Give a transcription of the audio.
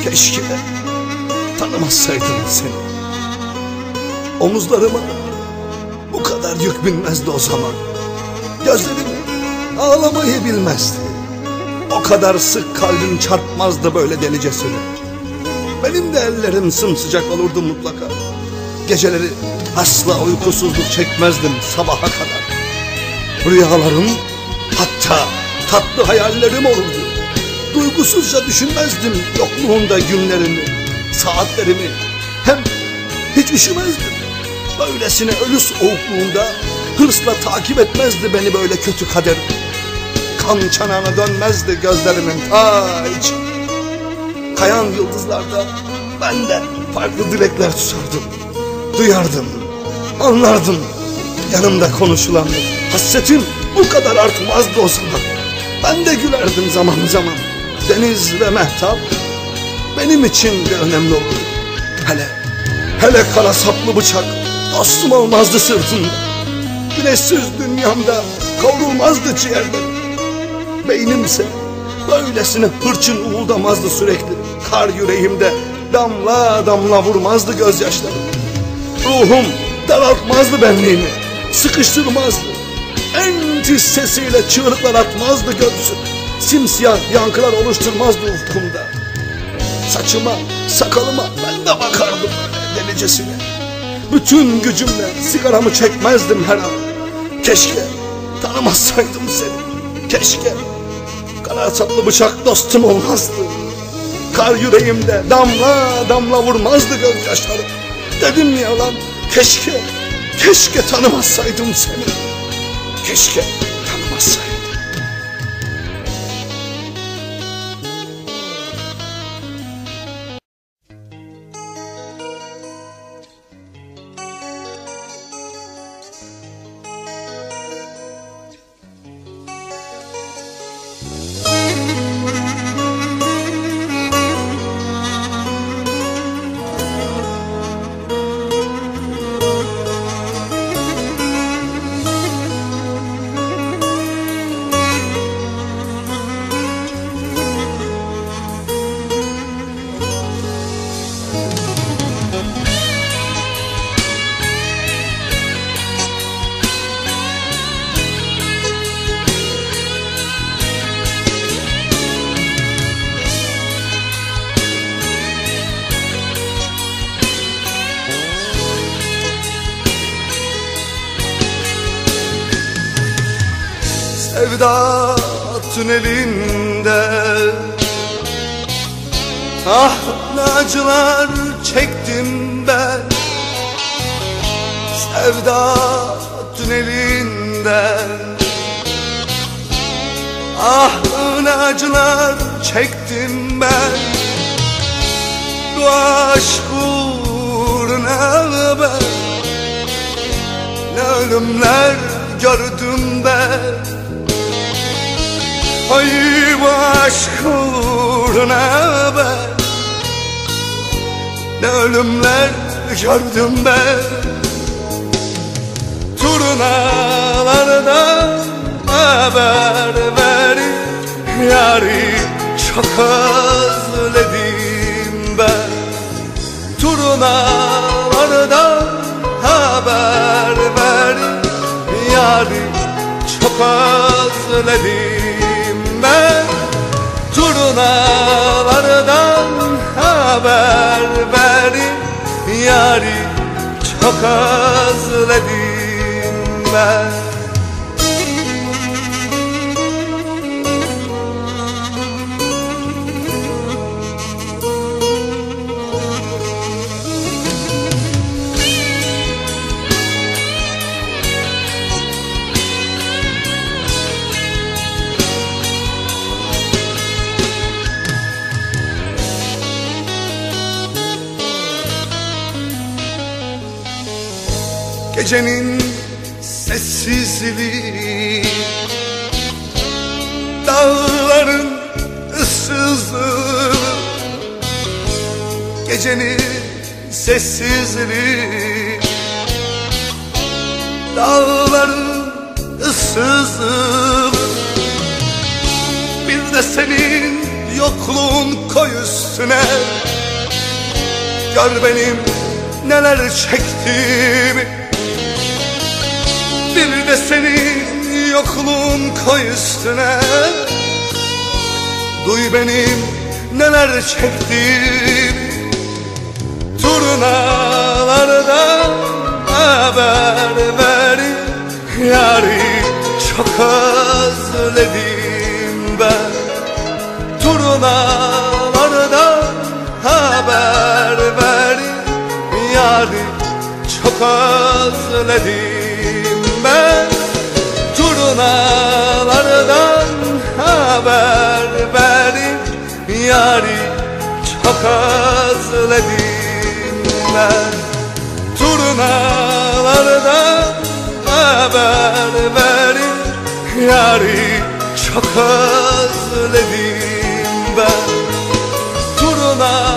Keşke tanımazsaydım seni. Omuzlarıma bu kadar yük binmezdi o zaman. Gözlerim ağlamayı bilmezdi. O kadar sık kalbim çarpmazdı böyle delicesine. Benim de ellerim sımsıcak olurdu mutlaka. Geceleri asla uykusuzluk çekmezdim sabaha kadar. Rüyalarım, hatta tatlı hayallerim olurdu. Duygusuzca düşünmezdim yokluğunda günlerimi, saatlerimi. Hem hiç üşümezdim. Böylesine ölü soğukluğunda hırsla takip etmezdi beni böyle kötü kader. Kan çanağına dönmezdi gözlerimin ta içi. Kayan yıldızlarda ben de farklı dilekler tutardım. Duyardım, anlardım yanımda konuşulan. Hasretim bu kadar artmazdı o zaman. Ben de gülerdim zaman zaman. Deniz ve mehtap benim için de önemli olurdu. Hele kara saplı bıçak dostum olmazdı sırtımda. Güneşsiz dünyamda kavrulmazdı ciğerlerim. Beynimse böylesine hırçın uğuldamazdı sürekli. Kar yüreğimde damla damla vurmazdı gözyaşlarım. Ruhum daraltmazdı benliğimi, sıkıştırmazdı. En tiz sesiyle çığlıklar atmazdı göğsüm. Simsiyah yankılar oluşturmazdı ufkumda. Saçıma, sakalıma ben de bakardım delicesine. Bütün gücümle sigaramı çekmezdim her an. Keşke tanımazsaydım seni. Keşke kara saplı bıçak dostum olmazdı. Kar yüreğimde damla damla vurmazdı gözyaşlarım. Dedim ya lan, keşke tanımazsaydım seni. Keşke tanımazsaydım. Sevda tünelinde ah ne acılar çektim ben. Sevda tünelinde ah ne acılar çektim ben. Bu aşk uğruna ben ne ölümler gördüm ben. Ay bu aşk uğruna ben ne ölümler gördüm ben. Turnalardan haber verin yari çok özledim ben. Turnalardan haber verin yari çok özledim ben. Turnalardan haber verin yari çok özledim ben. Gecenin sessizliği, dağların ıssızlığı. Gecenin sessizliği, dağların ıssızlığı. Bir de senin yokluğun koy üstüne. Gör benim neler çektiğimi, bir de senin yokluğun koy üstüne. Duy benim neler çektiğimi. Turnalardan haber verin, yâri çok özledim ben. Turnalardan haber verin, yâri çok özledim ben. Turnalardan haber verin, yâri çok özledim ben. Turnalardan haber verin, yâri çok özledim ben. Turnalardan